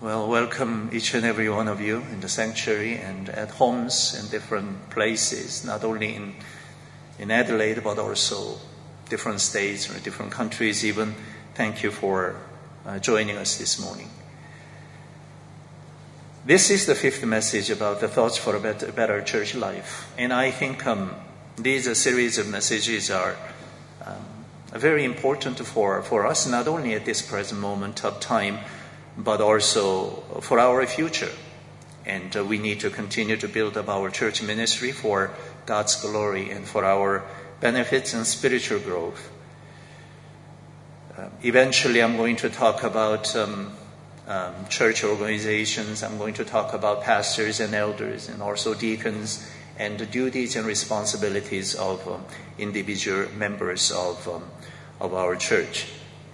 Well, welcome each and every one of you in the sanctuary and at homes in different places, not only in Adelaide, but also different states or different countries even. Thank you for joining us this morning. This is the fifth message about the thoughts for a better church life. And I think these series of messages are very important for us, not only at this present moment of time, but also for our future. And we need to continue to build up our church ministry for God's glory and for our benefits and spiritual growth. Eventually, I'm going to talk about church organizations. I'm going to talk about pastors and elders and also deacons and the duties and responsibilities of individual members of our church.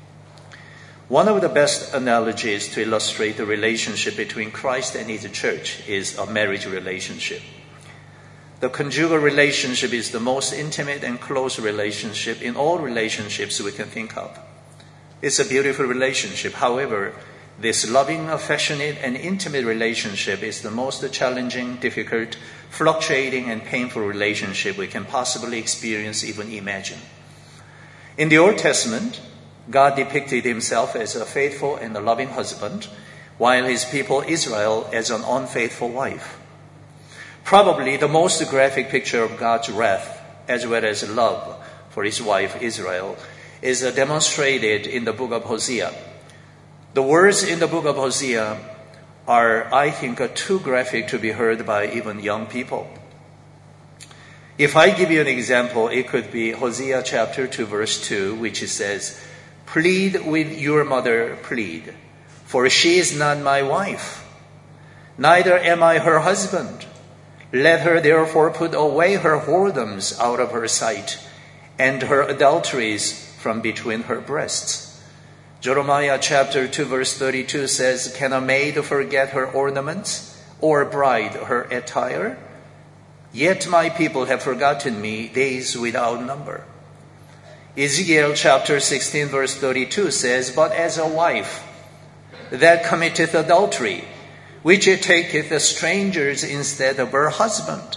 One of the best analogies to illustrate the relationship between Christ and His church is a marriage relationship. The conjugal relationship is the most intimate and close relationship in all relationships we can think of. It's a beautiful relationship. However, this loving, affectionate, and intimate relationship is the most challenging, difficult, fluctuating, and painful relationship we can possibly experience, even imagine. In the Old Testament, God depicted Himself as a faithful and a loving husband, while His people Israel as an unfaithful wife. Probably the most graphic picture of God's wrath, as well as love for His wife Israel, is demonstrated in the book of Hosea. The words in the book of Hosea are, I think, too graphic to be heard by even young people. If I give you an example, it could be Hosea chapter 2, verse 2, which says, "Plead with your mother, plead, for she is not my wife, neither am I her husband. Let her therefore put away her whoredoms out of her sight, and her adulteries from between her breasts." Jeremiah chapter 2, verse 32 says, "Can a maid forget her ornaments, or a bride her attire? Yet my people have forgotten me days without number." Ezekiel chapter 16 verse 32 says, "But as a wife that committeth adultery, which taketh strangers instead of her husband."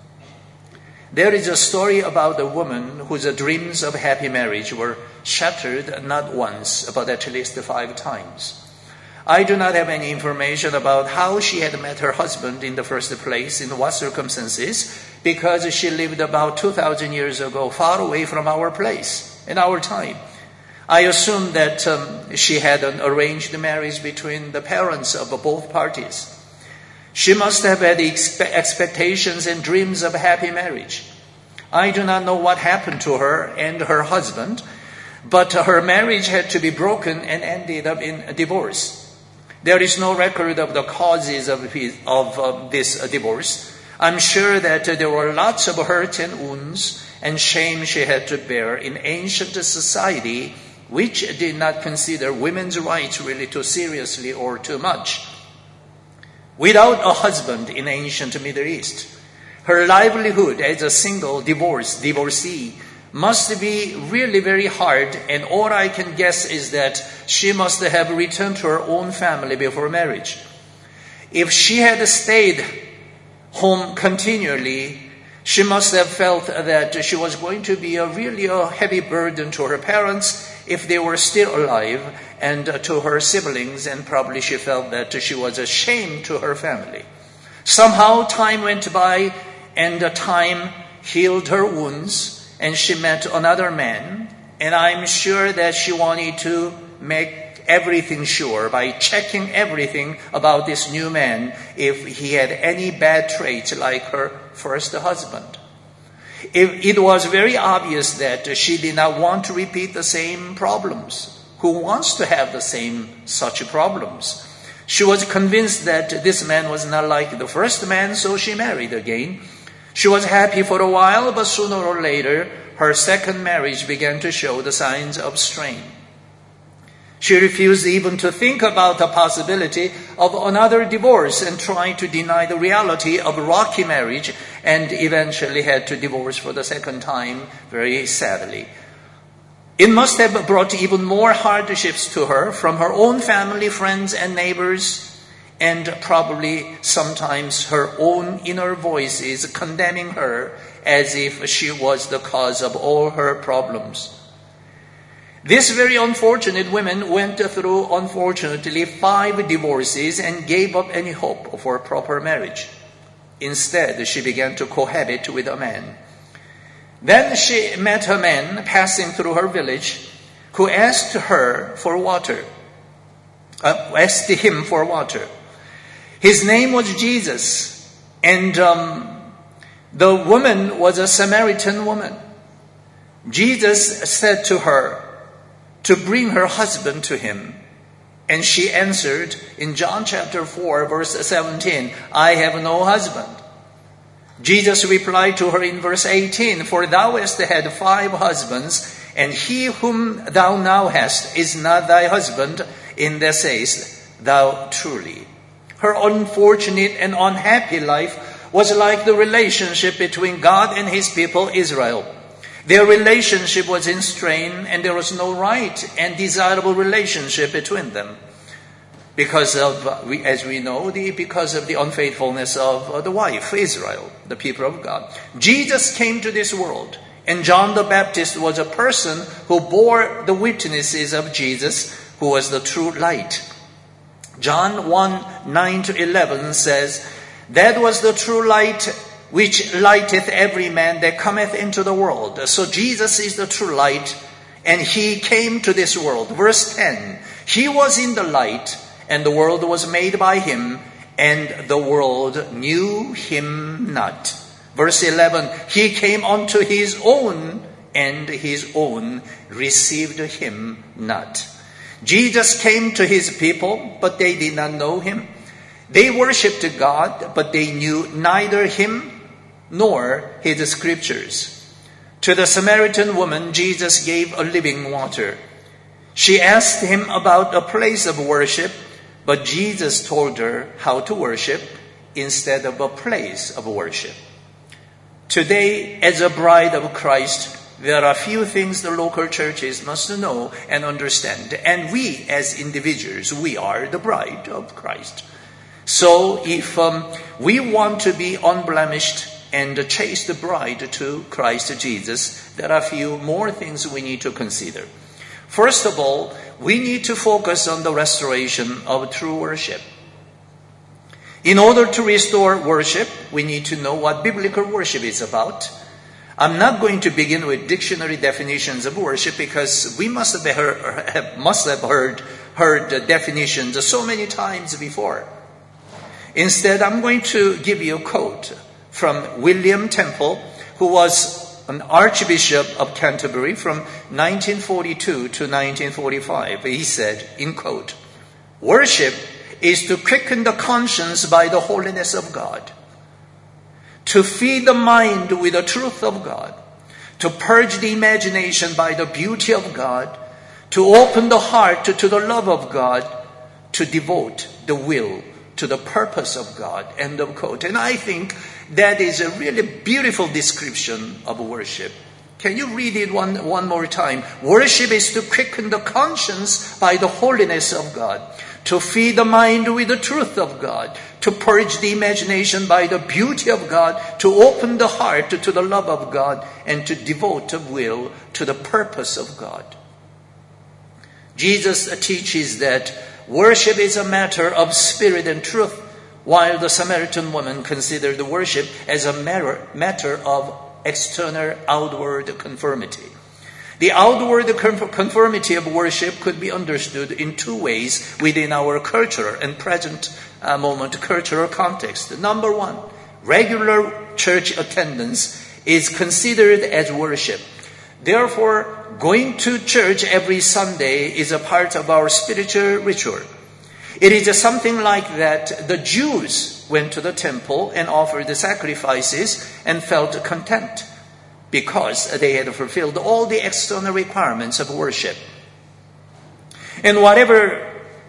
There is a story about a woman whose dreams of happy marriage were shattered not once, but at least 5 times. I do not have any information about how she had met her husband in the first place, in what circumstances, because she lived about 2,000 years ago, far away from our place and our time. I assume that she had an arranged marriage between the parents of both parties. She must have had expectations and dreams of happy marriage. I do not know what happened to her and her husband, but her marriage had to be broken and ended up in divorce. There is no record of the causes of this divorce. I'm sure that there were lots of hurt and wounds and shame she had to bear in ancient society, which did not consider women's rights really too seriously or too much. Without a husband in ancient Middle East, her livelihood as a single divorcee must be really very hard, and all I can guess is that she must have returned to her own family before marriage. If she had stayed home continually, she must have felt that she was going to be really a heavy burden to her parents if they were still alive, and to her siblings, and probably she felt that she was a shame to her family. Somehow time went by, and time healed her wounds, and she met another man, and I'm sure that she wanted to make everything sure by checking everything about this new man if he had any bad traits like her first husband. It was very obvious that she did not want to repeat the same problems. Who wants to have the same such problems? She was convinced that this man was not like the first man, so she married again. She was happy for a while, but sooner or later, her second marriage began to show the signs of strain. She refused even to think about the possibility of another divorce and tried to deny the reality of a rocky marriage, and eventually had to divorce for the second time, very sadly. It must have brought even more hardships to her from her own family, friends, and neighbors. and probably sometimes her own inner voice is condemning her as if she was the cause of all her problems. This very unfortunate woman went through, unfortunately, 5 divorces and gave up any hope for proper marriage. Instead, she began to cohabit with a man. Then she met a man passing through her village who asked him for water. His name was Jesus, and the woman was a Samaritan woman. Jesus said to her to bring her husband to him. And she answered in John chapter 4, verse 17, I have no husband. Jesus replied to her in verse 18, for thou hast had 5 husbands, and he whom thou now hast is not thy husband, in that sayest thou truly. Her unfortunate and unhappy life was like the relationship between God and his people Israel. Their relationship was in strain, and there was no right and desirable relationship between them because of, as we know, because of the unfaithfulness of the wife, Israel, the people of God. Jesus came to this world, and John the Baptist was a person who bore the witnesses of Jesus, who was the true light. John 1:9-11 says, that was the true light which lighteth every man that cometh into the world. So Jesus is the true light, and he came to this world. Verse 10, he was in the light, and the world was made by him, and the world knew him not. Verse 11, he came unto his own, and his own received him not. Jesus came to his people, but they did not know him. They worshipped God, but they knew neither him nor his scriptures. To the Samaritan woman, Jesus gave a living water. She asked him about a place of worship, but Jesus told her how to worship instead of a place of worship. Today, as a bride of Christ, there are few things the local churches must know and understand. And we, as individuals, we are the bride of Christ. So if we want to be unblemished and a chaste bride to Christ Jesus, there are few more things we need to consider. First of all, we need to focus on the restoration of true worship. In order to restore worship, we need to know what biblical worship is about. I'm not going to begin with dictionary definitions of worship because we must have heard the definitions so many times before. Instead, I'm going to give you a quote from William Temple, who was an Archbishop of Canterbury from 1942 to 1945. He said, in quote, worship is to quicken the conscience by the holiness of God, to feed the mind with the truth of God, to purge the imagination by the beauty of God, to open the heart to the love of God, to devote the will to the purpose of God. End of quote. And I think that is a really beautiful description of worship. Can you read it one more time? Worship is to quicken the conscience by the holiness of God, to feed the mind with the truth of God, to purge the imagination by the beauty of God, to open the heart to the love of God, and to devote the will to the purpose of God. Jesus teaches that worship is a matter of spirit and truth, while the Samaritan woman considered the worship as a matter of external outward conformity. The outward conformity of worship could be understood in 2 ways within our culture and present moment cultural context. Number 1, regular church attendance is considered as worship. Therefore, going to church every Sunday is a part of our spiritual ritual. It is something like that the Jews went to the temple and offered the sacrifices and felt content because they had fulfilled all the external requirements of worship. In whatever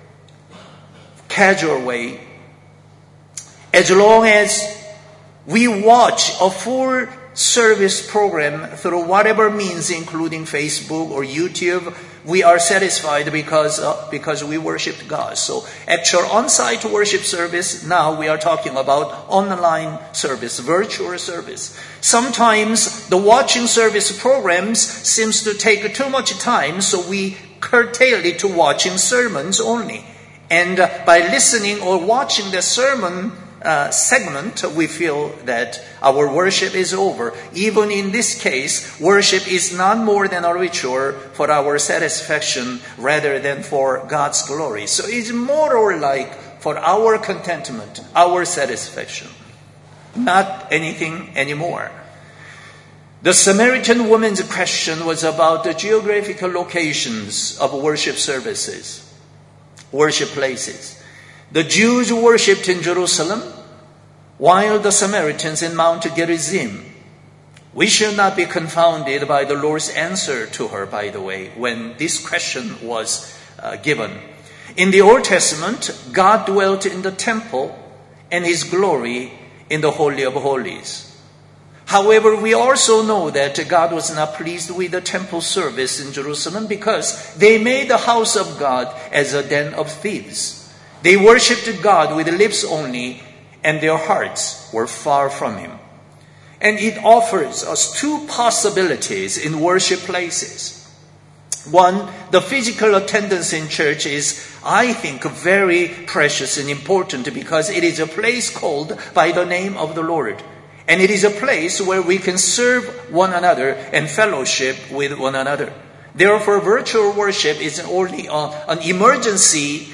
casual way, as long as we watch a full service program through whatever means, including Facebook or YouTube, we are satisfied because we worshiped God. So actual on-site worship service, now we are talking about online service, virtual service. Sometimes the watching service programs seems to take too much time, so we curtail it to watching sermons only. And by listening or watching the sermon segment, we feel that our worship is over. Even in this case, worship is not more than a ritual for our satisfaction rather than for God's glory. So it's more or like for our contentment, our satisfaction, not anything anymore. The Samaritan woman's question was about the geographical locations of worship services, worship places. The Jews worshipped in Jerusalem, while the Samaritans in Mount Gerizim. We should not be confounded by the Lord's answer to her, by the way, when this question was given. In the Old Testament, God dwelt in the temple and His glory in the Holy of Holies. However, we also know that God was not pleased with the temple service in Jerusalem because they made the house of God as a den of thieves. They worshipped God with lips only, and their hearts were far from Him. And it offers us two possibilities in worship places. One, the physical attendance in church is, I think, very precious and important because it is a place called by the name of the Lord. And it is a place where we can serve one another and fellowship with one another. Therefore, virtual worship is only an emergency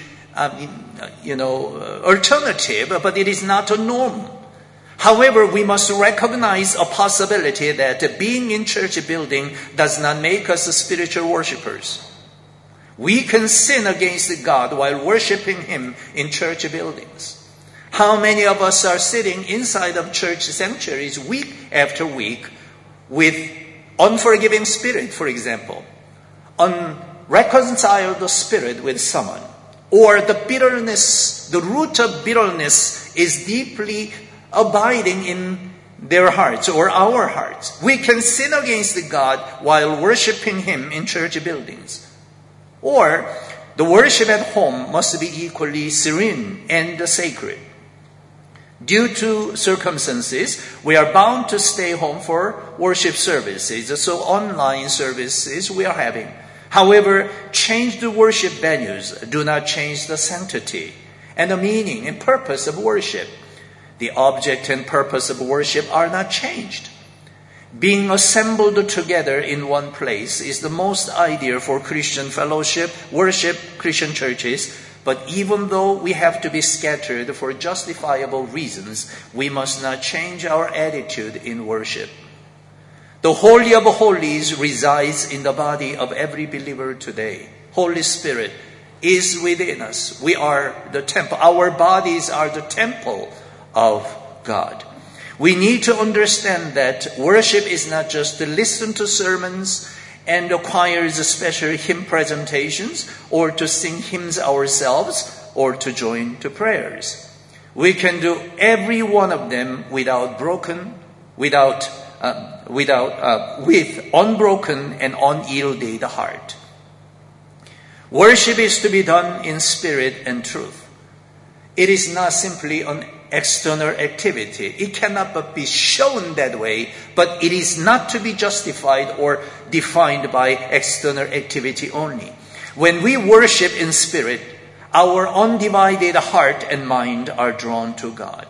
alternative, but it is not a norm. However, we must recognize a possibility that being in church building does not make us spiritual worshipers. We can sin against God while worshiping Him in church buildings. How many of us are sitting inside of church sanctuaries week after week with unforgiving spirit, for example, unreconciled spirit with someone? Or the bitterness, the root of bitterness is deeply abiding in their hearts or our hearts. We can sin against God while worshiping Him in church buildings. Or the worship at home must be equally serene and sacred. Due to circumstances, we are bound to stay home for worship services. So online services we are having. However, changed worship venues do not change the sanctity and the meaning and purpose of worship. The object and purpose of worship are not changed. Being assembled together in one place is the most ideal for Christian fellowship, worship, Christian churches. But even though we have to be scattered for justifiable reasons, we must not change our attitude in worship. The Holy of Holies resides in the body of every believer today. Holy Spirit is within us. We are the temple. Our bodies are the temple of God. We need to understand that worship is not just to listen to sermons and acquire special hymn presentations or to sing hymns ourselves or to join to prayers. We can do every one of them with unbroken and unyielded heart. Worship is to be done in spirit and truth. It is not simply an external activity. It cannot but be shown that way, but it is not to be justified or defined by external activity only. When we worship in spirit, our undivided heart and mind are drawn to God.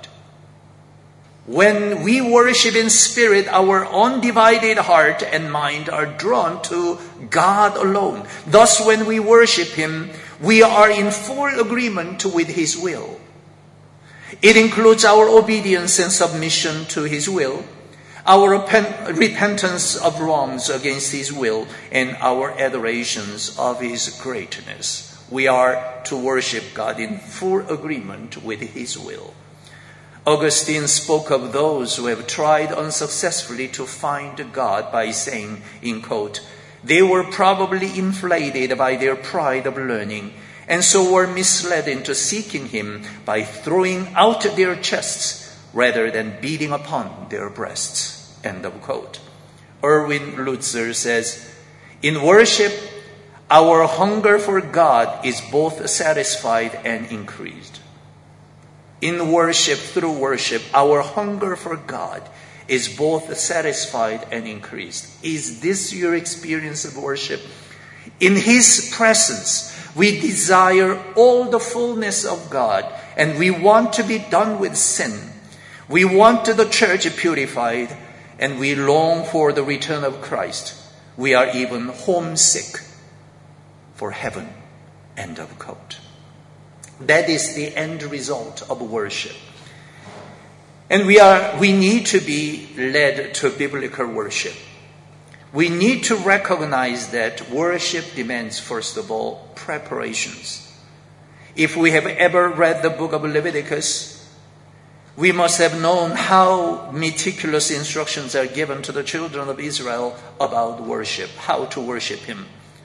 When we worship in spirit, our undivided heart and mind are drawn to God alone. Thus, when we worship Him, we are in full agreement with His will. It includes our obedience and submission to His will, our repentance of wrongs against His will, and our adorations of His greatness. We are to worship God in full agreement with His will. Augustine spoke of those who have tried unsuccessfully to find God by saying, in quote, they were probably inflated by their pride of learning, and so were misled into seeking Him by throwing out their chests rather than beating upon their breasts. End of quote. Erwin Lutzer says, in worship, our hunger for God is both satisfied and increased. In worship, through worship, our hunger for God is both satisfied and increased. Is this your experience of worship? In His presence, we desire all the fullness of God, and we want to be done with sin. We want the church purified, and we long for the return of Christ. We are even homesick for heaven. End of quote. That is the end result of worship. And we need to be led to biblical worship. We need to recognize that worship demands, first of all, preparations. If we have ever read the book of Leviticus, we must have known how meticulous instructions are given to the children of Israel about worship, how to worship Him,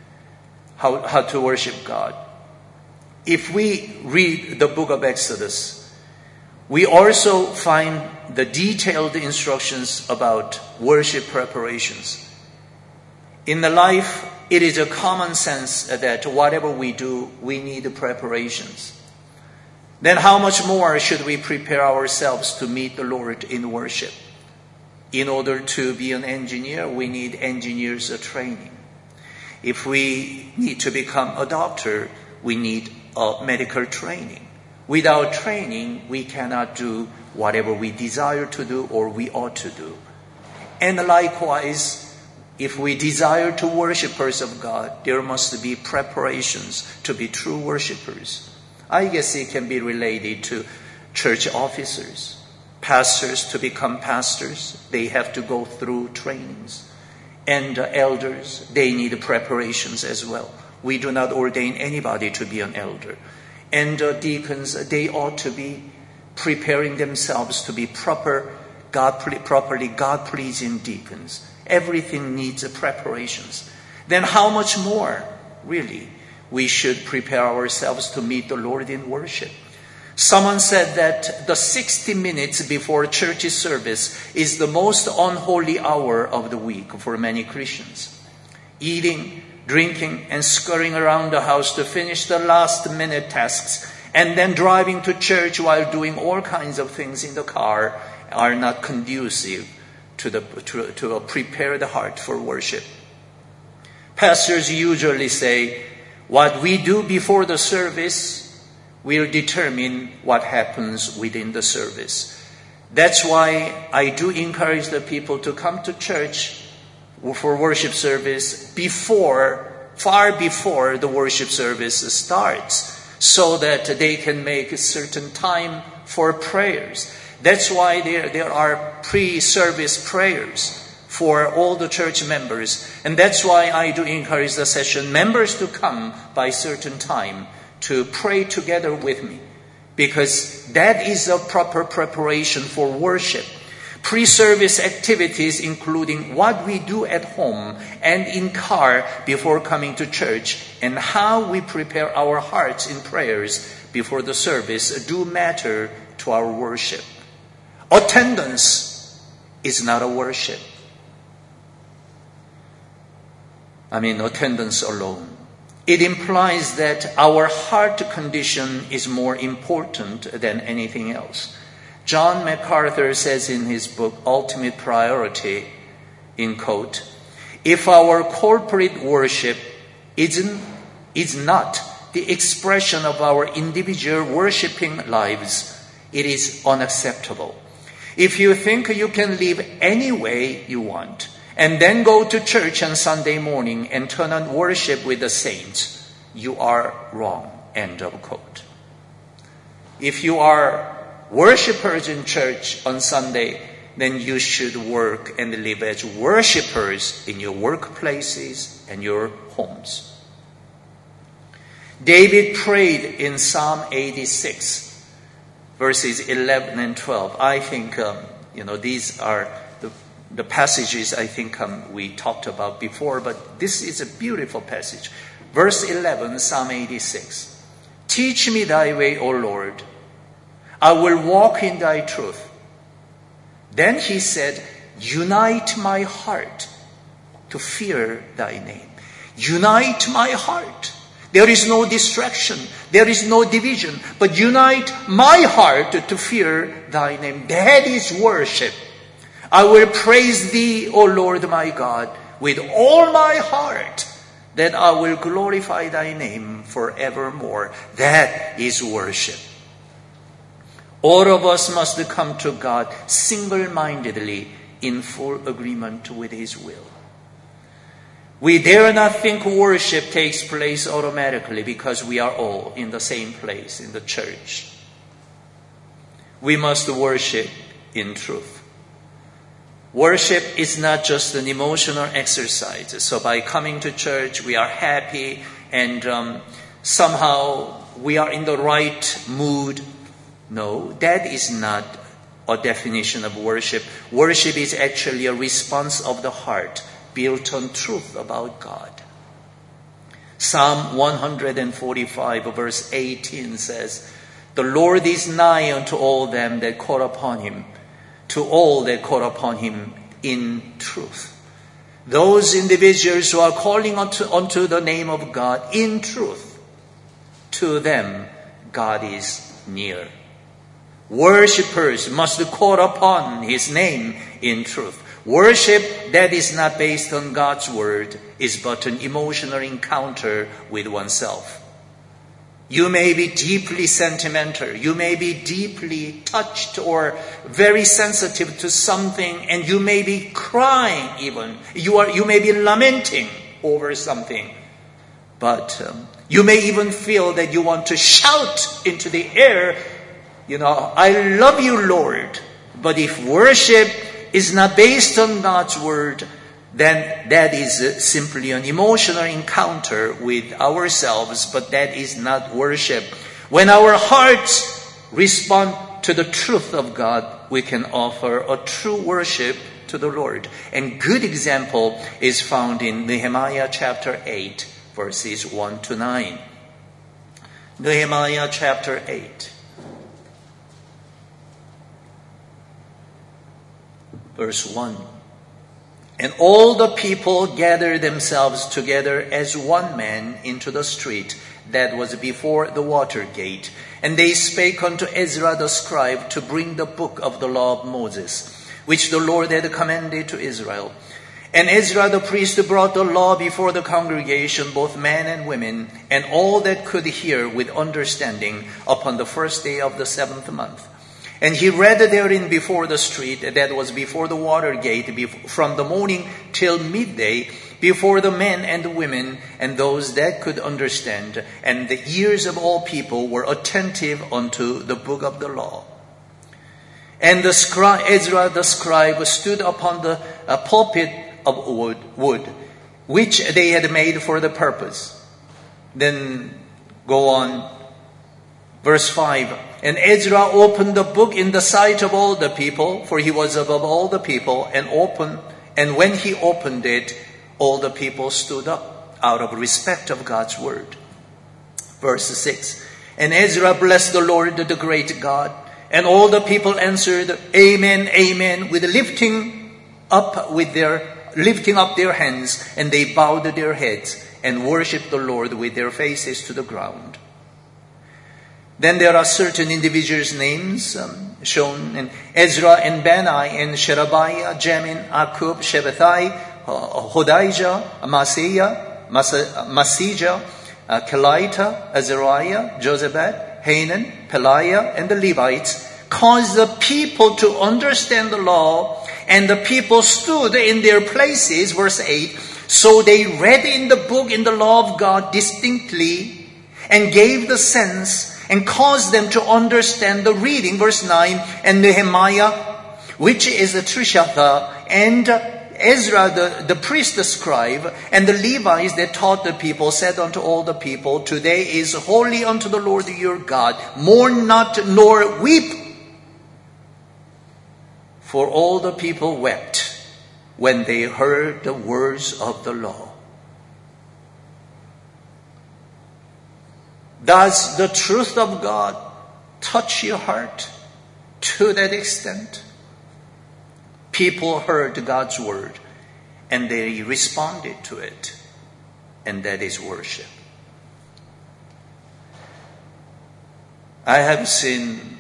how to worship God. If we read the book of Exodus, we also find the detailed instructions about worship preparations. In the life, it is a common sense that whatever we do, we need preparations. Then how much more should we prepare ourselves to meet the Lord in worship? In order to be an engineer, we need engineers training. If we need to become a doctor, we need medical training. Without training, we cannot do whatever we desire to do or we ought to do. And likewise, if we desire to worshipers of God, there must be preparations to be true worshipers. I guess it can be related to church officers. Pastors, to become pastors, they have to go through trainings. And elders, they need preparations as well. We do not ordain anybody to be an elder. And deacons, they ought to be preparing themselves to be properly God-pleasing deacons. Everything needs preparations. Then how much more, really, we should prepare ourselves to meet the Lord in worship? Someone said that the 60 minutes before church service is the most unholy hour of the week for many Christians. Eating, drinking, and scurrying around the house to finish the last-minute tasks, and then driving to church while doing all kinds of things in the car are not conducive to a prepared heart for worship. Pastors usually say, what we do before the service will determine what happens within the service. That's why I do encourage the people to come to church for worship service far before the worship service starts, so that they can make a certain time for prayers. That's why there are pre-service prayers for all the church members. And that's why I do encourage the session members to come by certain time to pray together with me, because that is a proper preparation for worship. Pre-service activities including what we do at home and in car before coming to church, and how we prepare our hearts in prayers before the service do matter to our worship. Attendance is not a worship. Attendance alone. It implies that our heart condition is more important than anything else. John MacArthur says in his book, Ultimate Priority, in quote, if our corporate worship is not the expression of our individual worshiping lives, it is unacceptable. If you think you can live any way you want, and then go to church on Sunday morning and turn on worship with the saints, you are wrong. End of quote. If you are worshipers in church on Sunday, then you should work and live as worshipers in your workplaces and your homes. David prayed in Psalm 86, verses 11 and 12. I think, these are the passages I think we talked about before, but this is a beautiful passage. Verse 11, Psalm 86. Teach me thy way, O Lord. I will walk in thy truth. Then he said, unite my heart to fear thy name. Unite my heart. There is no distraction. There is no division. But unite my heart to fear thy name. That is worship. I will praise thee, O Lord my God, with all my heart, that I will glorify thy name forevermore. That is worship. All of us must come to God single-mindedly in full agreement with his will. We dare not think worship takes place automatically because we are all in the same place in the church. We must worship in truth. Worship is not just an emotional exercise. So by coming to church, we are happy and somehow we are in the right mood. No, that is not a definition of worship. Worship is actually a response of the heart built on truth about God. Psalm 145 verse 18 says, "The Lord is nigh unto all them that call upon him, to all that call upon him in truth." Those individuals who are calling unto the name of God in truth, to them God is near. Worshippers must call upon his name in truth. Worship that is not based on God's word is but an emotional encounter with oneself. You may be deeply sentimental. You may be deeply touched or very sensitive to something, and you may be crying even. You may be lamenting over something. But you may even feel that you want to shout into the air, "I love you, Lord." But if worship is not based on God's word, then that is simply an emotional encounter with ourselves, but that is not worship. When our hearts respond to the truth of God, we can offer a true worship to the Lord. And good example is found in Nehemiah chapter 8, verses 1 to 9. Nehemiah chapter 8. Verse 1. "And all the people gathered themselves together as one man into the street that was before the water gate. And they spake unto Ezra the scribe to bring the book of the law of Moses, which the Lord had commanded to Israel. And Ezra the priest brought the law before the congregation, both men and women, and all that could hear with understanding, upon the first day of the 7th month. And he read therein before the street that was before the water gate, from the morning till midday, before the men and the women, and those that could understand. And the ears of all people were attentive unto the book of the law. And Ezra the scribe stood upon the pulpit of wood, which they had made for the purpose." Then go on. Verse 5. "And Ezra opened the book in the sight of all the people, for he was above all the people, and when he opened it, all the people stood up out of respect of God's word." Verse 6. "And Ezra blessed the Lord, the great God, and all the people answered, Amen, Amen, with lifting up their hands, and they bowed their heads and worshipped the Lord with their faces to the ground." Then there are certain individuals' names shown in Ezra and Bani and Sherebiah, Jamin, Akub, Shabbatai, Hodijah, Masijah, Kelita, Azariah, Jozabad, Hanan, Peliah, and the Levites, caused the people to understand the law, and the people stood in their places, verse 8, so they read in the book, in the law of God distinctly, and gave the sense, and caused them to understand the reading, verse 9, and Nehemiah, which is a Trishatha, and Ezra, the priest, the scribe, and the Levites that taught the people, said unto all the people, Today is holy unto the Lord your God. Mourn not nor weep. For all the people wept when they heard the words of the law. Does the truth of God touch your heart to that extent? People heard God's word and they responded to it. And that is worship. I have seen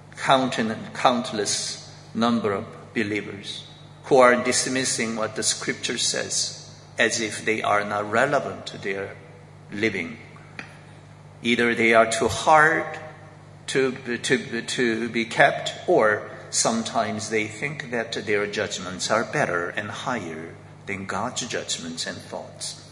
countless number of believers who are dismissing what the scripture says as if they are not relevant to their living. Either they are too hard to be kept, or sometimes they think that their judgments are better and higher than God's judgments and thoughts.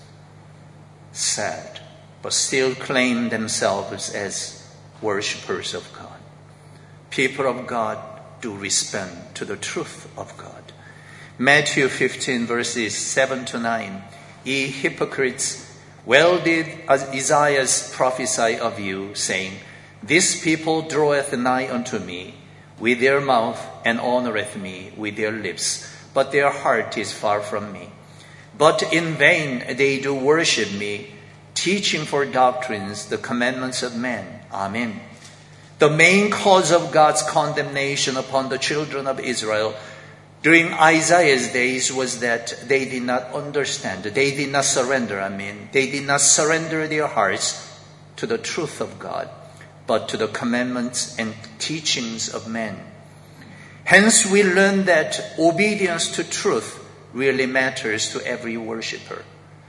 Sad, but still claim themselves as worshippers of God. People of God do respond to the truth of God. Matthew 15 verses 7 to 9. Ye hypocrites, well did Isaiah prophesy of you, saying, This people draweth nigh unto me with their mouth, and honoreth me with their lips, but their heart is far from me. But in vain they do worship me, teaching for doctrines the commandments of men. Amen. The main cause of God's condemnation upon the children of Israel during Isaiah's days was that they did not understand. They did not surrender. They did not surrender their hearts to the truth of God, but to the commandments and teachings of men. Hence, we learn that obedience to truth really matters to every worshiper.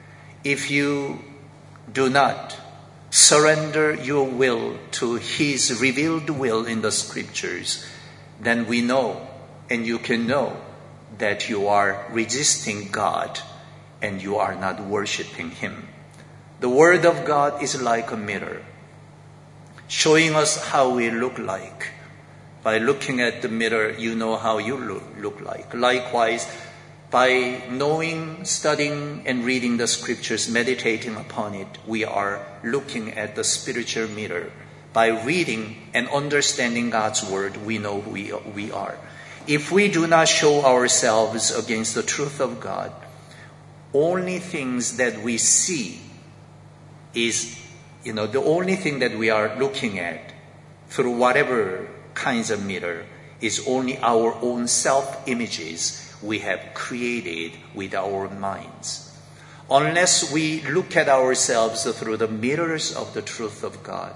If you do not surrender your will to His revealed will in the scriptures, then we know, and you can know, that you are resisting God and you are not worshiping Him. The Word of God is like a mirror, showing us how we look like. By looking at the mirror, you know how you look like. Likewise, by knowing, studying, and reading the scriptures, meditating upon it, we are looking at the spiritual mirror. By reading and understanding God's word, we know who we are. If we do not show ourselves against the truth of God, only things that we see is, the only thing that we are looking at through whatever kinds of mirror is only our own self-images we have created with our minds. Unless we look at ourselves through the mirrors of the truth of God,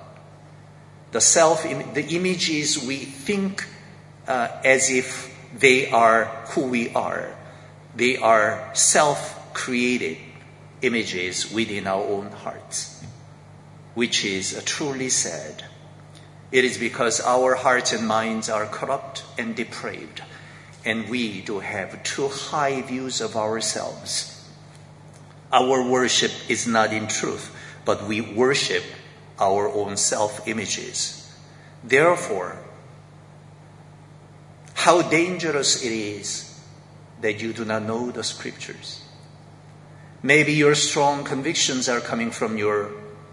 the images we think as if they are who we are. They are self-created images within our own hearts, which is truly sad. It is because our hearts and minds are corrupt and depraved, and we do have too high views of ourselves. Our worship is not in truth, but we worship our own self-images. Therefore, how dangerous it is that you do not know the scriptures. Maybe your strong convictions are coming from your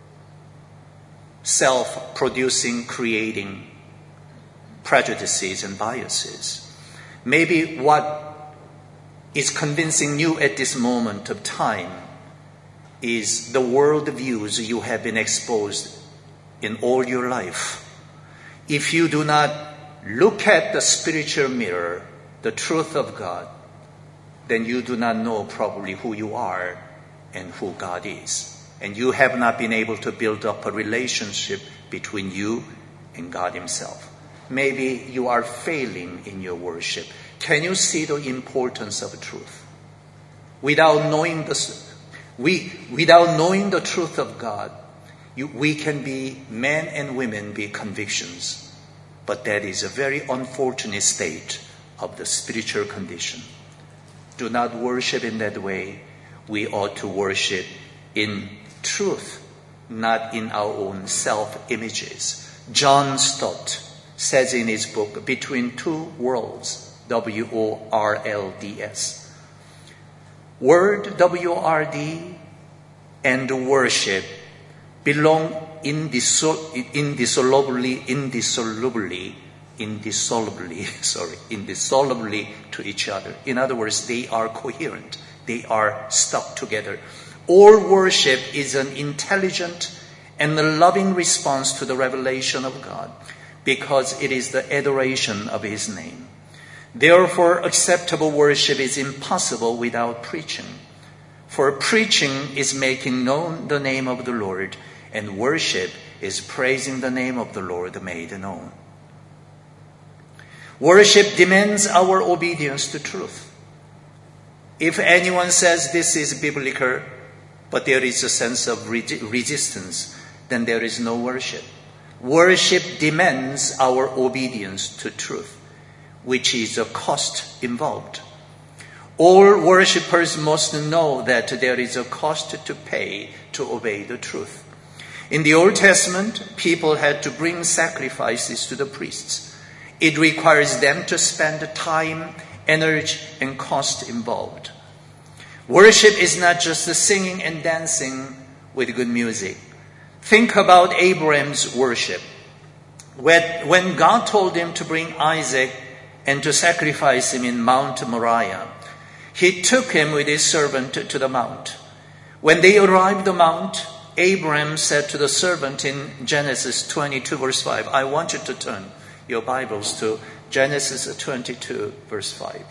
self-producing, creating prejudices and biases. Maybe what is convincing you at this moment of time is the worldviews you have been exposed in all your life. If you do not look at the spiritual mirror, the truth of God, then you do not know probably who you are and who God is. And you have not been able to build up a relationship between you and God Himself. Maybe you are failing in your worship. Can you see the importance of truth? Without knowing the truth of God, we can be men and women be convictions. But that is a very unfortunate state of the spiritual condition. Do not worship in that way. We ought to worship in truth, not in our own self-images. John Stott says in his book, Between Two Worlds, WORLDS. Word, W-O-R-D, and worship belong indissolubly to each other. In other words, they are coherent. They are stuck together. All worship is an intelligent and a loving response to the revelation of God, because it is the adoration of His name. Therefore, acceptable worship is impossible without preaching. For preaching is making known the name of the Lord, and worship is praising the name of the Lord made known. Worship demands our obedience to truth. If anyone says this is biblical, but there is a sense of resistance, then there is no worship. Worship demands our obedience to truth, which is a cost involved. All worshippers must know that there is a cost to pay to obey the truth. In the Old Testament, people had to bring sacrifices to the priests. It requires them to spend time, energy, and cost involved. Worship is not just the singing and dancing with good music. Think about Abraham's worship. When God told him to bring Isaac and to sacrifice him in Mount Moriah, he took him with his servant to the mount. When they arrived at the mount, Abraham said to the servant in Genesis 22 verse 5, I want you to turn your Bibles to Genesis 22 verse 5.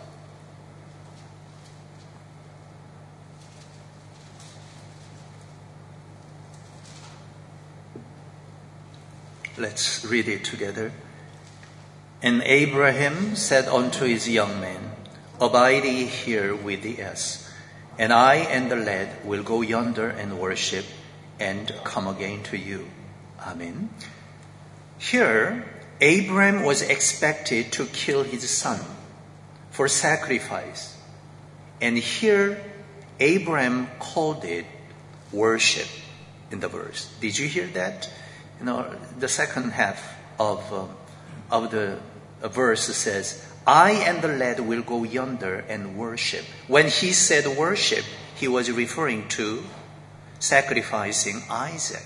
Let's read it together. And Abraham said unto his young men, Abide ye here with the ass, and I and the lad will go yonder and worship, and come again to you. Amen. Here, Abraham was expected to kill his son for sacrifice. And here, Abraham called it worship in the verse. Did you hear that? The second half of the verse says, I and the lad will go yonder and worship. When he said worship, he was referring to sacrificing Isaac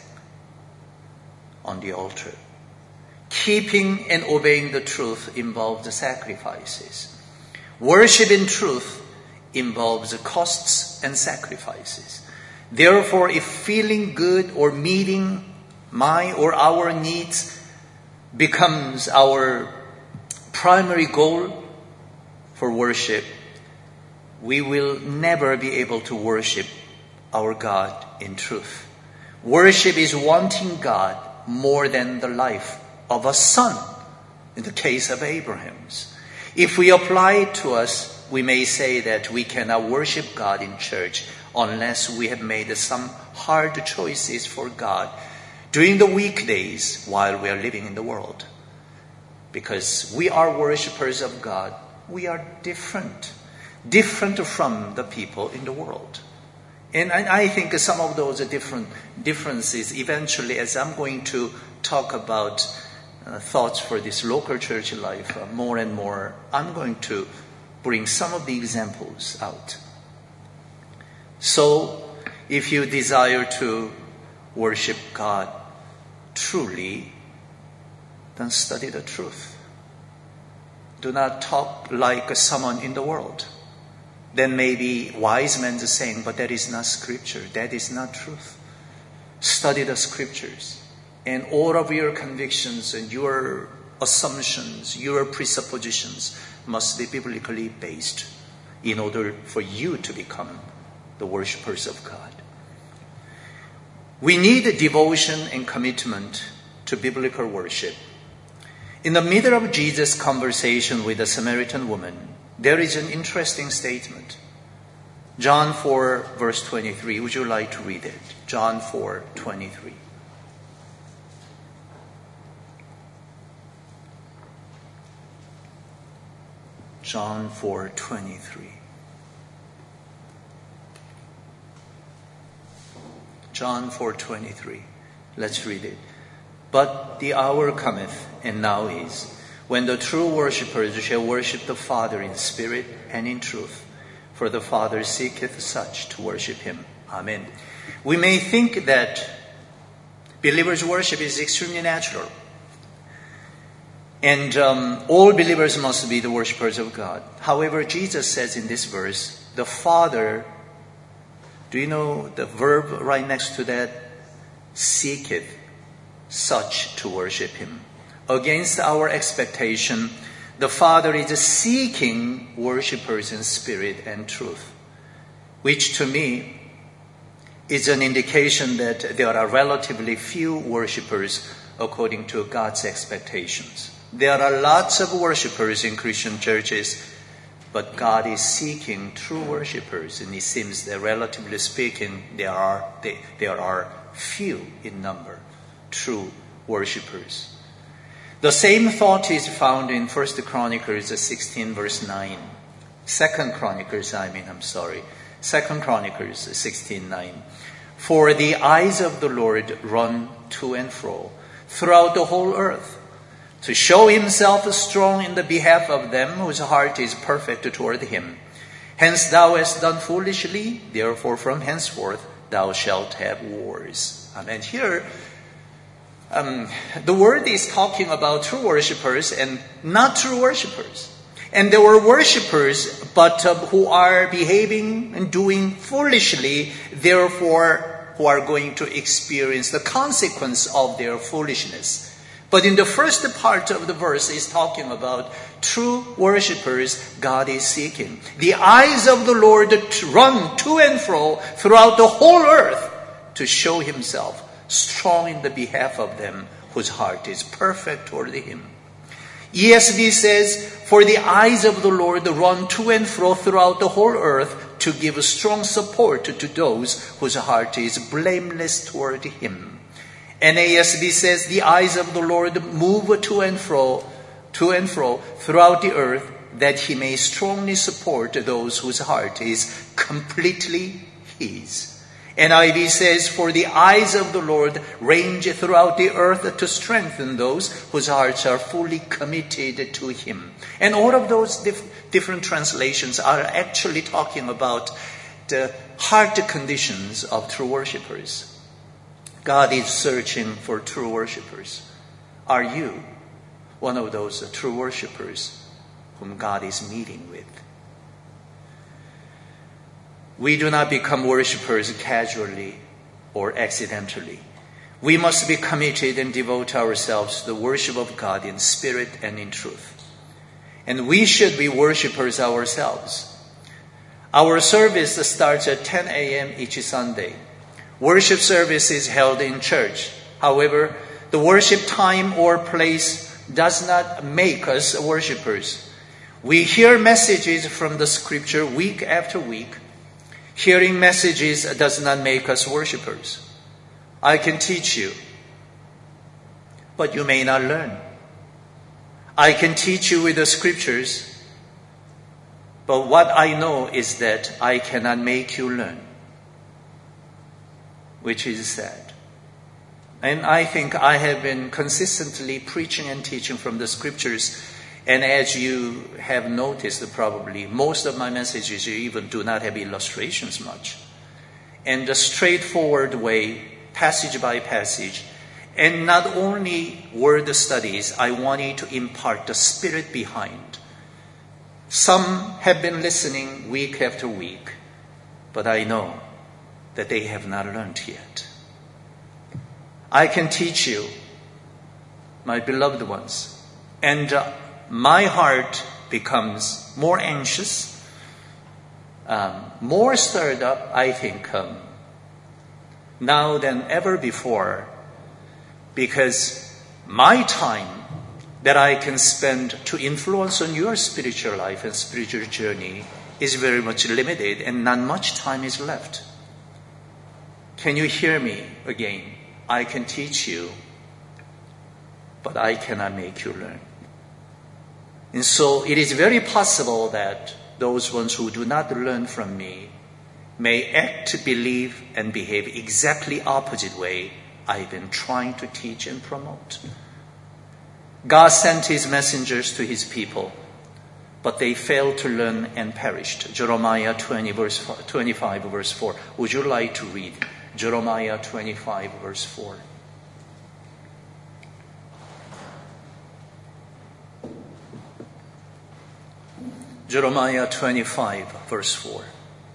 on the altar. Keeping and obeying the truth involves sacrifices. Worship in truth involves costs and sacrifices. Therefore, if feeling good or meeting my or our needs becomes our primary goal for worship, we will never be able to worship our God in truth. Worship is wanting God more than the life of a son, in the case of Abraham's. If we apply it to us, we may say that we cannot worship God in church unless we have made some hard choices for God during the weekdays while we are living in the world. Because we are worshipers of God, we are different from the people in the world. And I think some of those differences eventually, as I'm going to talk about thoughts for this local church life more and more, I'm going to bring some of the examples out. So, if you desire to worship God truly, then study the truth. Do not talk like someone in the world. Then maybe wise men are saying, but that is not scripture. That is not truth. Study the scriptures. And all of your convictions and your assumptions, your presuppositions must be biblically based in order for you to become the worshipers of God. We need devotion and commitment to biblical worship. In the middle of Jesus' conversation with the Samaritan woman, there is an interesting statement. John 4, verse 23. Would you like to read it? John 4, 23. John 4, 23. John 4, 23. Let's read it. But the hour cometh, and now is, when the true worshippers shall worship the Father in spirit and in truth, for the Father seeketh such to worship him. Amen. We may think that believers' worship is extremely natural, and all believers must be the worshippers of God. However, Jesus says in this verse, the Father, do you know the verb right next to that? Seeketh such to worship him. Against our expectation, The Father is seeking worshipers in spirit and truth, which to me is an indication that there are relatively few worshipers according to God's expectations. There are lots of worshipers in Christian churches, but God is seeking true worshipers, and it seems that relatively speaking, there are few in number, true worshipers. The same thought is found in 1 Chronicles 16 verse 9. 2 Chronicles 16:9. For the eyes of the Lord run to and fro throughout the whole earth, to show himself strong in the behalf of them whose heart is perfect toward him. Hence thou hast done foolishly, therefore from henceforth thou shalt have wars. Amen. Here, the word is talking about true worshipers and not true worshipers. And there were worshipers, but who are behaving and doing foolishly, therefore who are going to experience the consequence of their foolishness. But in the first part of the verse is talking about true worshipers God is seeking. The eyes of the Lord run to and fro throughout the whole earth to show himself strong in the behalf of them whose heart is perfect toward him. ESV says, for the eyes of the Lord run to and fro throughout the whole earth to give strong support to those whose heart is blameless toward him. NASB says, the eyes of the Lord move to and fro throughout the earth, that he may strongly support those whose heart is completely his. NIV says, for the eyes of the Lord range throughout the earth to strengthen those whose hearts are fully committed to him. And all of those different translations are actually talking about the heart conditions of true worshipers. God is searching for true worshipers. Are you one of those true worshipers whom God is meeting with? We do not become worshipers casually or accidentally. We must be committed and devote ourselves to the worship of God in spirit and in truth. And we should be worshipers ourselves. Our service starts at 10 a.m. each Sunday. Worship service is held in church. However, the worship time or place does not make us worshipers. We hear messages from the scripture week after week. Hearing messages does not make us worshipers. I can teach you, but you may not learn. I can teach you with the scriptures, but what I know is that I cannot make you learn, which is sad. And I think I have been consistently preaching and teaching from the scriptures. And as you have noticed probably, most of my messages even do not have illustrations much. And the straightforward way, passage by passage, and not only word studies, I wanted to impart the spirit behind. Some have been listening week after week, but I know that they have not learned yet. I can teach you, my beloved ones, and my heart becomes more anxious, more stirred up, I think, now than ever before, because my time that I can spend to influence on your spiritual life and spiritual journey is very much limited, and not much time is left. Can you hear me again? I can teach you, but I cannot make you learn. And so it is very possible that those ones who do not learn from me may act, believe, and behave exactly opposite way I've been trying to teach and promote. God sent his messengers to his people, but they failed to learn and perished. Jeremiah 25 verse 4. Would you like to read Jeremiah 25 verse 4? Jeremiah 25 verse 4.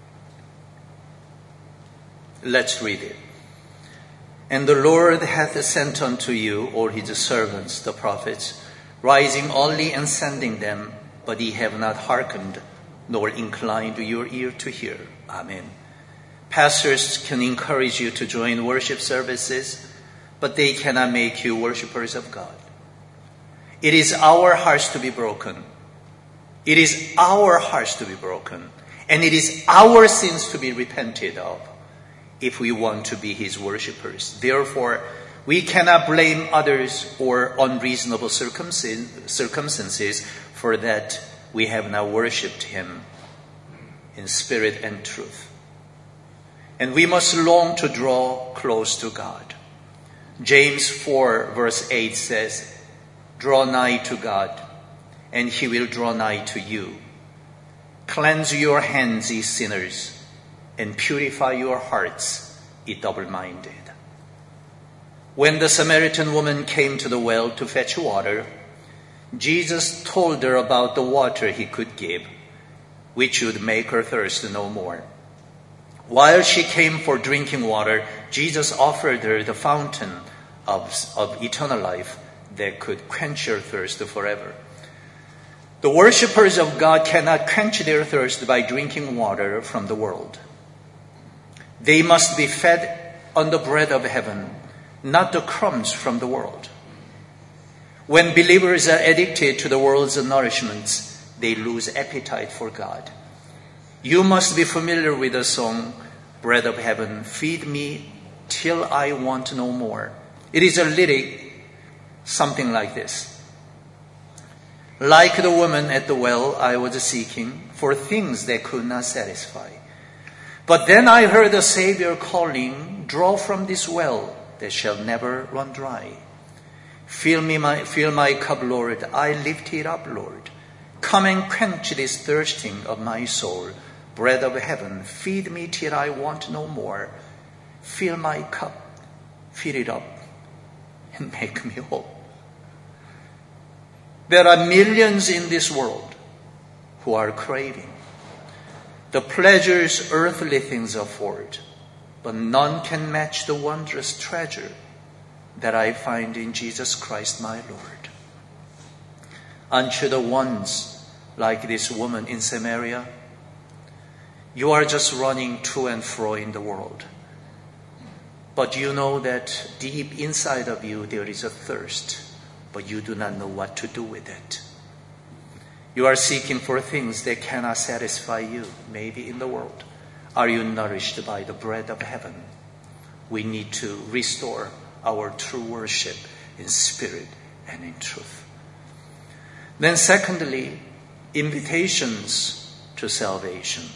Let's read it. And the Lord hath sent unto you all his servants, the prophets, rising early and sending them, but ye have not hearkened, nor inclined your ear to hear. Amen. Pastors can encourage you to join worship services, but they cannot make you worshipers of God. It is our hearts to be broken. It is our hearts to be broken. And it is our sins to be repented of if we want to be his worshipers. Therefore, we cannot blame others or unreasonable circumstances for that we have not worshipped him in spirit and truth. And we must long to draw close to God. James 4 verse 8 says, "Draw nigh to God, and he will draw nigh to you. Cleanse your hands, ye sinners, and purify your hearts, ye double-minded." When the Samaritan woman came to the well to fetch water, Jesus told her about the water he could give, which would make her thirst no more. While she came for drinking water, Jesus offered her the fountain of eternal life that could quench her thirst forever. The worshippers of God cannot quench their thirst by drinking water from the world. They must be fed on the bread of heaven, not the crumbs from the world. When believers are addicted to the world's nourishments, they lose appetite for God. You must be familiar with the song, "Bread of Heaven, feed me till I want no more." It is a lyric, something like this. "Like the woman at the well, I was seeking for things that could not satisfy. But then I heard the Savior calling, draw from this well that shall never run dry. Fill my cup, Lord, I lift it up, Lord. Come and quench this thirsting of my soul. Bread of heaven, feed me till I want no more. Fill my cup, fill it up, and make me whole." There are millions in this world who are craving the pleasures earthly things afford, but none can match the wondrous treasure that I find in Jesus Christ my Lord. Aren't you the ones like this woman in Samaria? You are just running to and fro in the world, but you know that deep inside of you there is a thirst, but you do not know what to do with it. You are seeking for things that cannot satisfy you, maybe in the world. Are you nourished by the bread of heaven? We need to restore our true worship in spirit and in truth. Then secondly, invitations to salvation.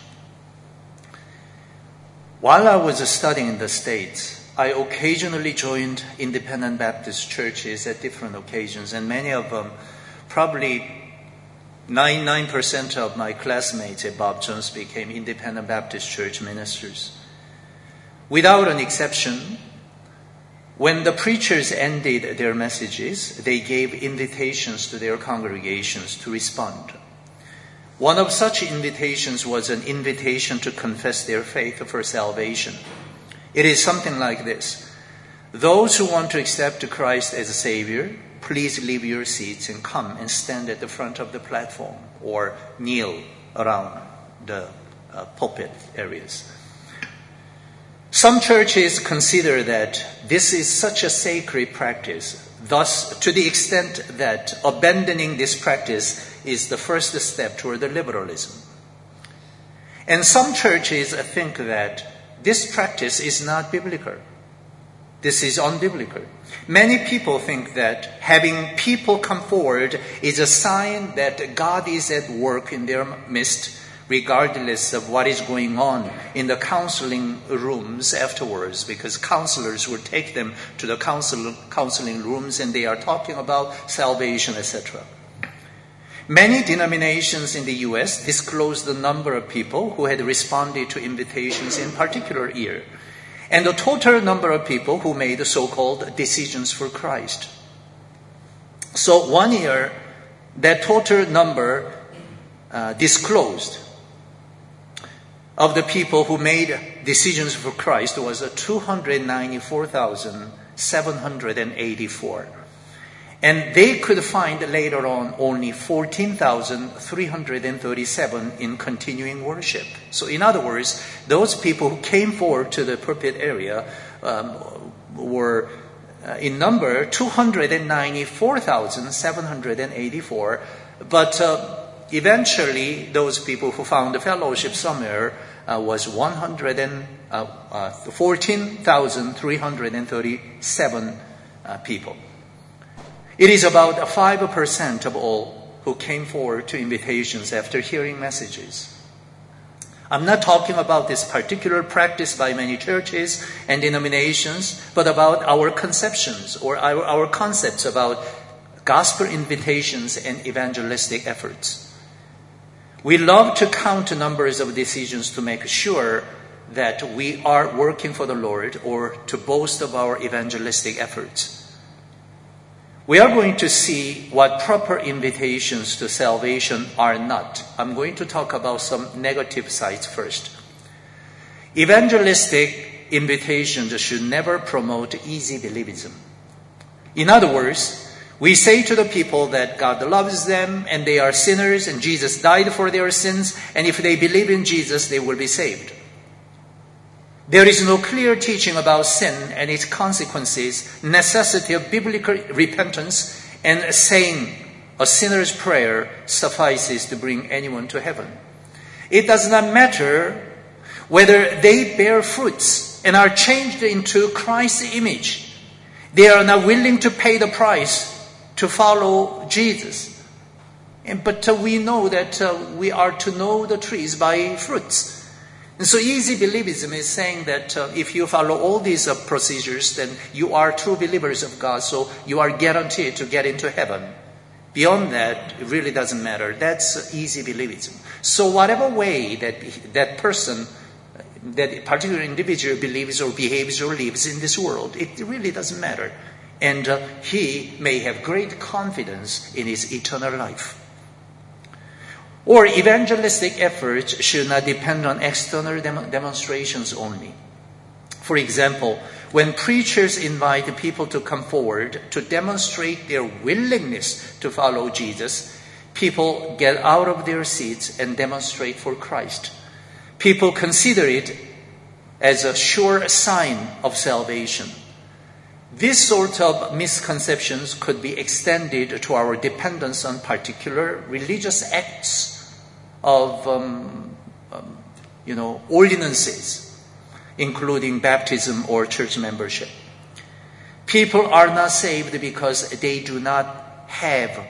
While I was studying in the States, I occasionally joined independent Baptist churches at different occasions, and many of them, probably 99% of my classmates at Bob Jones became independent Baptist church ministers. Without an exception, when the preachers ended their messages, they gave invitations to their congregations to respond. One of such invitations was an invitation to confess their faith for salvation. It is something like this: "Those who want to accept Christ as a Savior, please leave your seats and come and stand at the front of the platform or kneel around the pulpit areas." Some churches consider that this is such a sacred practice, thus to the extent that abandoning this practice is the first step toward the liberalism. And some churches think that this practice is not biblical. This is unbiblical. Many people think that having people come forward is a sign that God is at work in their midst, regardless of what is going on in the counseling rooms afterwards, because counselors will take them to the counseling rooms and they are talking about salvation, etc. Many denominations in the U.S. disclosed the number of people who had responded to invitations in particular year, and the total number of people who made the so-called decisions for Christ. So one year, that total number disclosed of the people who made decisions for Christ was 294,784. And they could find later on only 14,337 in continuing worship. So in other words, those people who came forward to the pulpit area were in number 294,784. But eventually, those people who found the fellowship somewhere was 14,337 people. It is about 5% of all who came forward to invitations after hearing messages. I'm not talking about this particular practice by many churches and denominations, but about our conceptions or our concepts about gospel invitations and evangelistic efforts. We love to count the numbers of decisions to make sure that we are working for the Lord or to boast of our evangelistic efforts. We are going to see what proper invitations to salvation are not. I'm going to talk about some negative sides first. Evangelistic invitations should never promote easy believism. In other words, we say to the people that God loves them and they are sinners and Jesus died for their sins, and if they believe in Jesus, they will be saved. There is no clear teaching about sin and its consequences, necessity of biblical repentance, and saying a sinner's prayer suffices to bring anyone to heaven. It does not matter whether they bear fruits and are changed into Christ's image. They are not willing to pay the price to follow Jesus. But we know that we are to know the trees by fruits. And so easy believism is saying that if you follow all these procedures, then you are true believers of God, so you are guaranteed to get into heaven. Beyond that, it really doesn't matter. That's easy believism. So whatever way that person, that particular individual believes or behaves or lives in this world, it really doesn't matter. And he may have great confidence in his eternal life. Or evangelistic efforts should not depend on external demonstrations only. For example, when preachers invite people to come forward to demonstrate their willingness to follow Jesus, people get out of their seats and demonstrate for Christ. People consider it as a sure sign of salvation. This sort of misconceptions could be extended to our dependence on particular religious acts of ordinances, including baptism or church membership. People are not saved because they do not have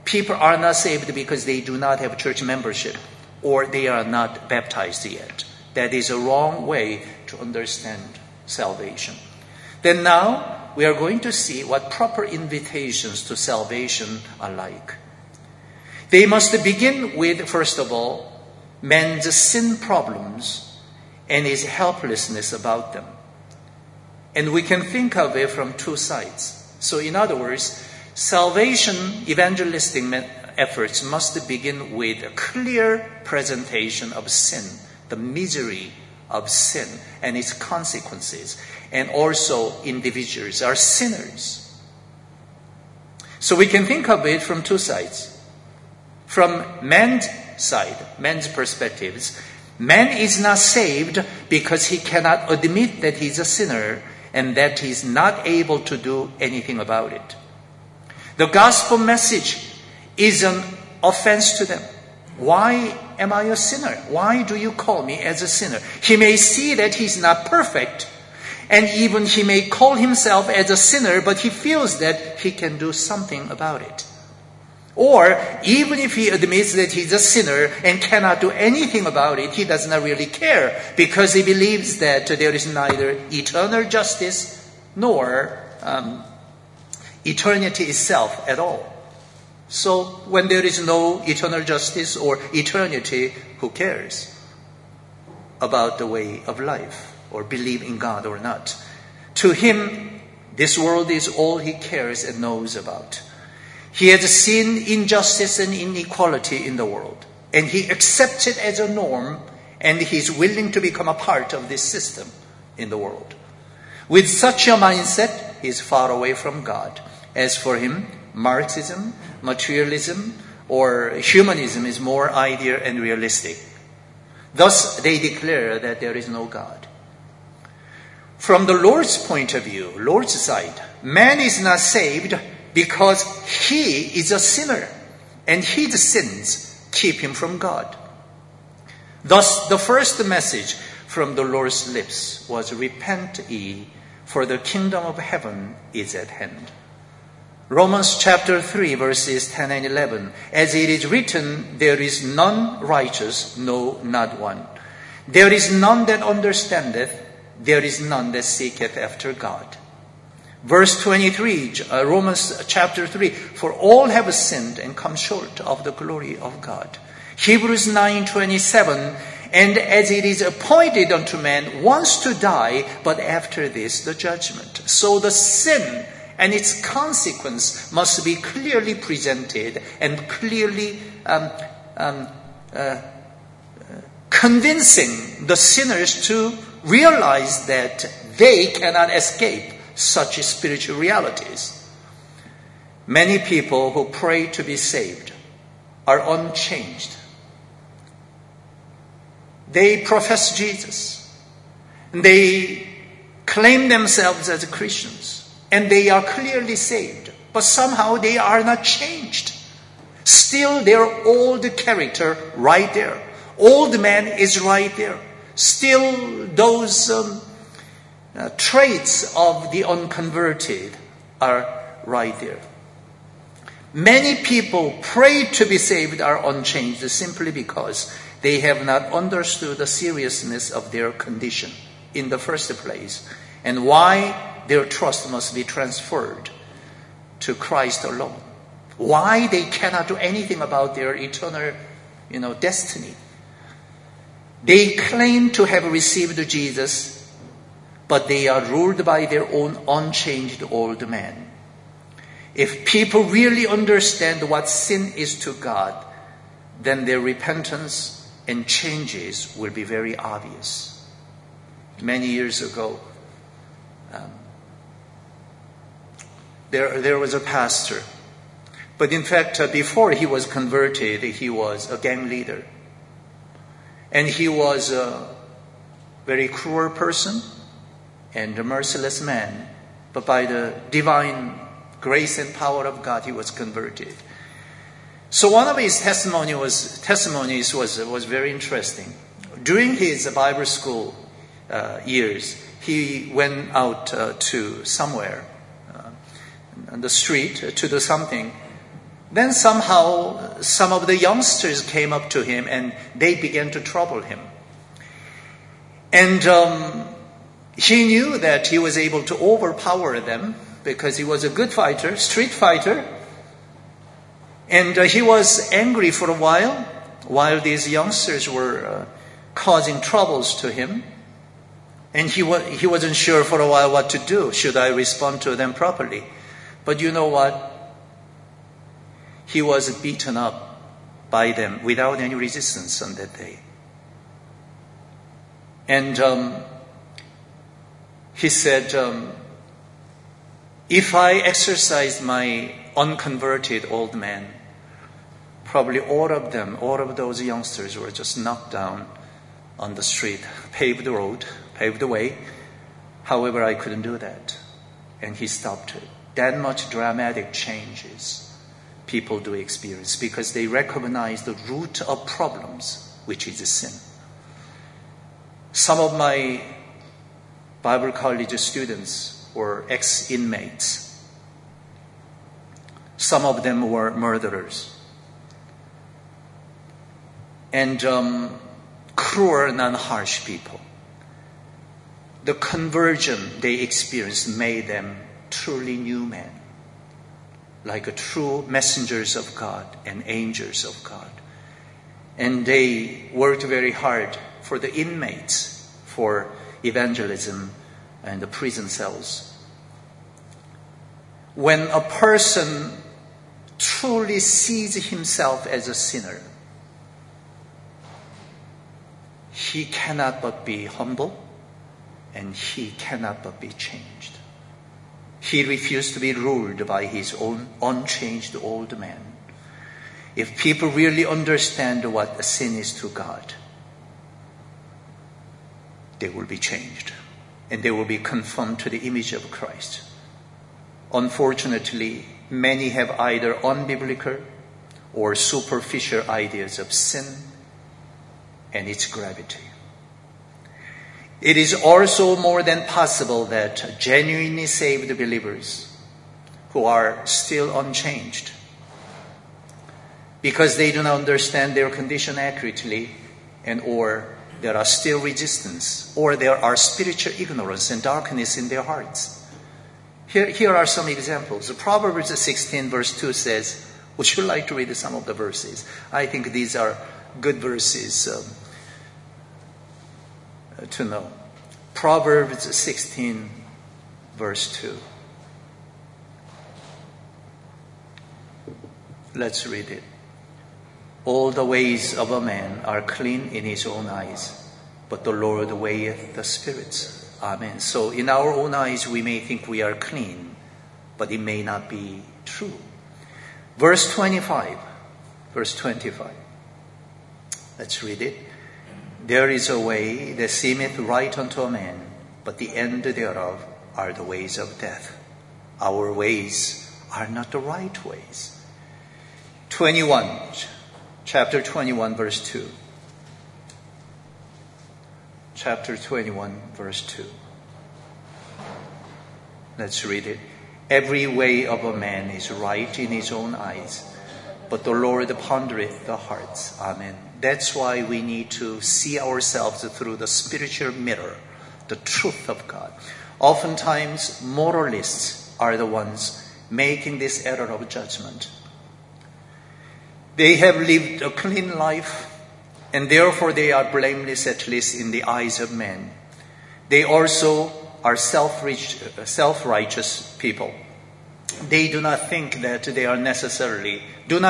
church membership, or they are not baptized yet. That is a wrong way to understand salvation. Then now, we are going to see what proper invitations to salvation are like. They must begin with, first of all, man's sin problems and his helplessness about them. And we can think of it from two sides. So in other words, salvation evangelistic efforts must begin with a clear presentation of sin, the misery of sin and its consequences. And also individuals are sinners. So we can think of it from two sides. From man's side, man's perspectives, man is not saved because he cannot admit that he's a sinner and that he's not able to do anything about it. The gospel message is an offense to them. Why am I a sinner? Why do you call me as a sinner? He may see that he's not perfect, and even he may call himself as a sinner, but he feels that he can do something about it. Or even if he admits that he's a sinner and cannot do anything about it, he does not really care because he believes that there is neither eternal justice nor eternity itself at all. So when there is no eternal justice or eternity, who cares about the way of life or believe in God or not? To him, this world is all he cares and knows about. He has seen injustice and inequality in the world, and he accepts it as a norm, and he's willing to become a part of this system in the world. With such a mindset, he's far away from God. As for him, Marxism, materialism, or humanism is more ideal and realistic. Thus, they declare that there is no God. From the Lord's point of view, Lord's side, man is not saved because he is a sinner, and his sins keep him from God. Thus, the first message from the Lord's lips was, "Repent ye, for the kingdom of heaven is at hand." Romans chapter 3, verses 10 and 11. "As it is written, there is none righteous, no, not one. There is none that understandeth, there is none that seeketh after God." Verse 23, Romans chapter 3, "For all have sinned and come short of the glory of God." Hebrews 9:27, "And as it is appointed unto man once to die, but after this the judgment." So the sin and its consequence must be clearly presented and clearly convincing the sinners to realize that they cannot escape such spiritual realities. Many people who pray to be saved are unchanged. They profess Jesus. They claim themselves as Christians. And they are clearly saved. But somehow they are not changed. Still their old character right there. Old man is right there. Still those traits of the unconverted are right there. Many people pray to be saved are unchanged simply because they have not understood the seriousness of their condition in the first place, and why their trust must be transferred to Christ alone. Why they cannot do anything about their eternal, destiny. They claim to have received Jesus, but they are ruled by their own unchanged old man. If people really understand what sin is to God, then their repentance and changes will be very obvious. Many years ago, there was a pastor. But in fact, before he was converted, he was a gang leader. And he was a very cruel person and a merciless man. But by the divine grace and power of God, he was converted. So one of his testimonies was very interesting. During his Bible school years, he went out to somewhere on the street to do something. Then somehow some of the youngsters came up to him and they began to trouble him. And he knew that he was able to overpower them because he was a good fighter, street fighter. And he was angry for a while these youngsters were causing troubles to him. And he wasn't sure for a while what to do. Should I respond to them properly? But you know what? He was beaten up by them without any resistance on that day. And he said, if I exercised my unconverted old man, probably all of those youngsters were just knocked down on the street, paved the way. However, I couldn't do that. And he stopped it. That much dramatic changes people do experience because they recognize the root of problems, which is sin. Some of my Bible college students were ex-inmates. Some of them were murderers. And cruel, non-harsh people. The conversion they experienced made them truly new men, like a true messengers of God and angels of God. And they worked very hard for the inmates, for evangelism and the prison cells. When a person truly sees himself as a sinner, he cannot but be humble and he cannot but be changed. He refused to be ruled by his own unchanged old man. If people really understand what sin is to God, they will be changed and they will be conformed to the image of Christ. Unfortunately, many have either unbiblical or superficial ideas of sin and its gravity. It is also more than possible that genuinely saved believers who are still unchanged, because they do not understand their condition accurately, and or there are still resistance, or there are spiritual ignorance and darkness in their hearts. Here are some examples. Proverbs 16 verse 2 says, would you like to read some of the verses? I think these are good verses to know. Proverbs 16 verse 2. Let's read it. All the ways of a man are clean in his own eyes, but the Lord weigheth the spirits. Amen. So in our own eyes we may think we are clean, but it may not be true. Verse 25. Let's read it. There is a way that seemeth right unto a man, but the end thereof are the ways of death. Our ways are not the right ways. Chapter 21, verse 2. Chapter 21, verse 2. Let's read it. Every way of a man is right in his own eyes, but the Lord pondereth the hearts. Amen. That's why we need to see ourselves through the spiritual mirror, the truth of God. Oftentimes, moralists are the ones making this error of judgment. They have lived a clean life, and therefore they are blameless, at least in the eyes of men. They also are self-righteous people. They do not think that they are necessarily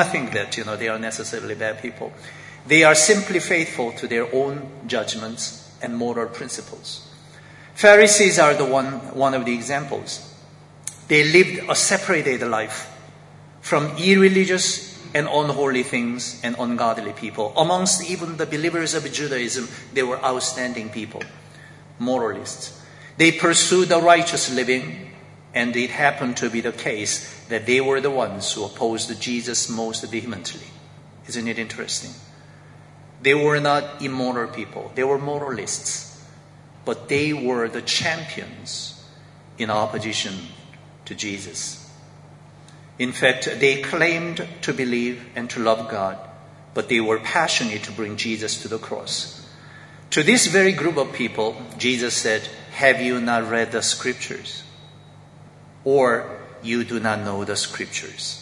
bad people. They are simply faithful to their own judgments and moral principles. Pharisees are one of the examples. They lived a separated life from irreligious and unholy things and ungodly people. Amongst even the believers of Judaism, they were outstanding people, moralists. They pursued a righteous living, and it happened to be the case that they were the ones who opposed Jesus most vehemently. Isn't it interesting? They were not immoral people. They were moralists. But they were the champions in opposition to Jesus. In fact, they claimed to believe and to love God, but they were passionate to bring Jesus to the cross. To this very group of people, Jesus said, have you not read the scriptures? Or you do not know the scriptures?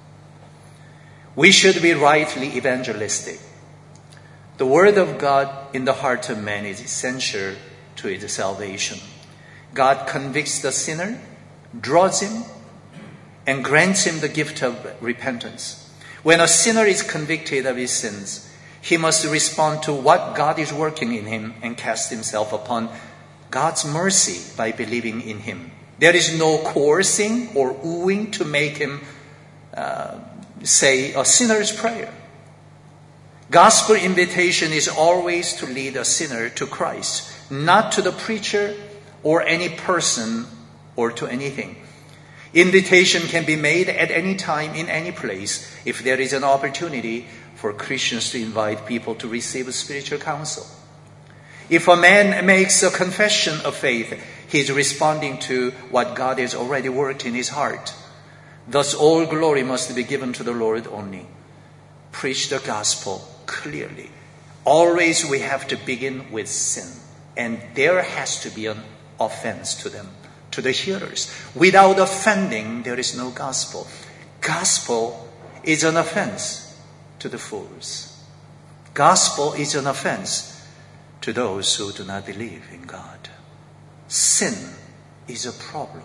We should be rightly evangelistic. The word of God in the heart of man is essential to his salvation. God convicts the sinner, draws him, and grants him the gift of repentance. When a sinner is convicted of his sins, he must respond to what God is working in him and cast himself upon God's mercy by believing in him. There is no coercing or wooing to make him say a sinner's prayer. Gospel invitation is always to lead a sinner to Christ, not to the preacher or any person or to anything. Invitation can be made at any time, in any place, if there is an opportunity for Christians to invite people to receive spiritual counsel. If a man makes a confession of faith, he is responding to what God has already worked in his heart. Thus, all glory must be given to the Lord only. Preach the gospel clearly. Always we have to begin with sin, and there has to be an offense to them, to the hearers. Without offending, there is no gospel. Gospel is an offense to the fools. Gospel is an offense to those who do not believe in God. Sin is a problem.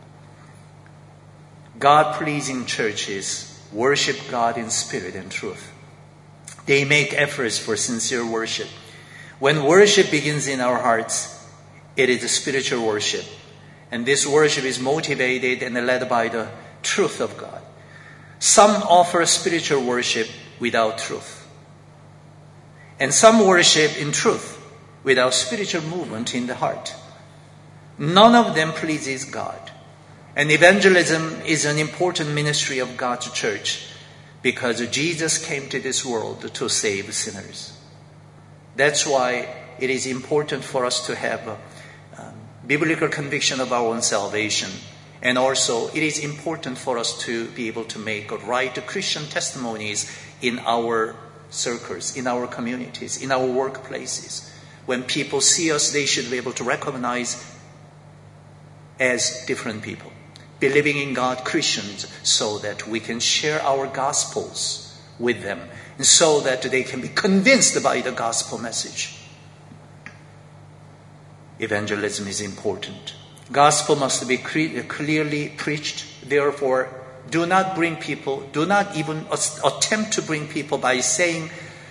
God-pleasing churches worship God in spirit and truth. They make efforts for sincere worship. When worship begins in our hearts, it is a spiritual worship. And this worship is motivated and led by the truth of God. Some offer spiritual worship without truth. And some worship in truth without spiritual movement in the heart. None of them pleases God. And evangelism is an important ministry of God's church because Jesus came to this world to save sinners. That's why it is important for us to have a biblical conviction of our own salvation. And also, it is important for us to be able to make right Christian testimonies in our circles, in our communities, in our workplaces. When people see us, they should be able to recognize as different people, believing in God Christians, so that we can share our gospels with them, and so that they can be convinced by the gospel message. Evangelism is important. Gospel must be clearly preached. Therefore, do not even attempt to bring people by saying,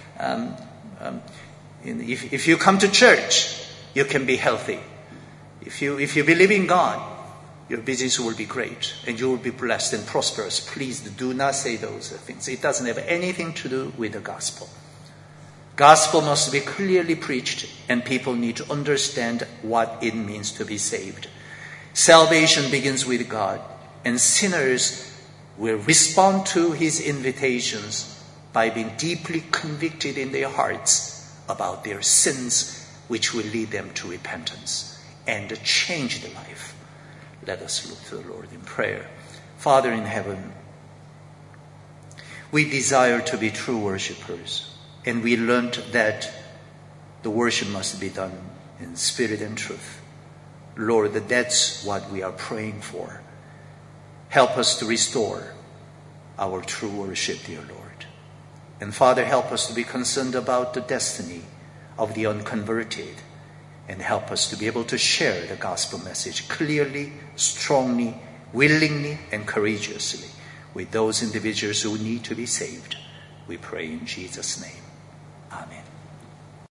if you come to church, you can be healthy. If you believe in God, your business will be great and you will be blessed and prosperous. Please do not say those things. It doesn't have anything to do with the gospel. Gospel must be clearly preached, and people need to understand what it means to be saved. Salvation begins with God, and sinners will respond to his invitations by being deeply convicted in their hearts about their sins, which will lead them to repentance and a changed life. Let us look to the Lord in prayer. Father in heaven, we desire to be true worshipers. And we learned that the worship must be done in spirit and truth. Lord, that's what we are praying for. Help us to restore our true worship, dear Lord. And Father, help us to be concerned about the destiny of the unconverted. And help us to be able to share the gospel message clearly, strongly, willingly, and courageously with those individuals who need to be saved. We pray in Jesus' name. Amen.